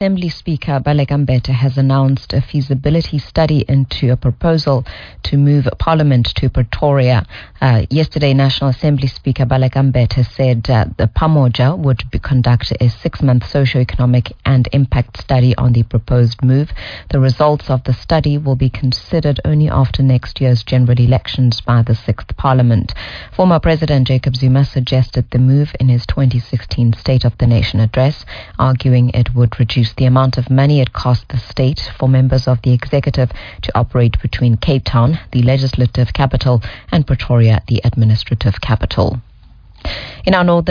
Assembly Speaker Baleka Mbete has announced a feasibility study into a proposal to move Parliament to Pretoria. Yesterday, National Assembly Speaker Baleka Mbete said the Pamoja would conduct a 6-month socio-economic and impact study on the proposed move. The results of the study will be considered only after next year's general elections by the 6th Parliament. Former President Jacob Zuma suggested the move in his 2016 State of the Nation address, arguing it would reduce the amount of money it cost the state for members of the executive to operate between Cape Town, the legislative capital, and Pretoria, the administrative capital. In our northern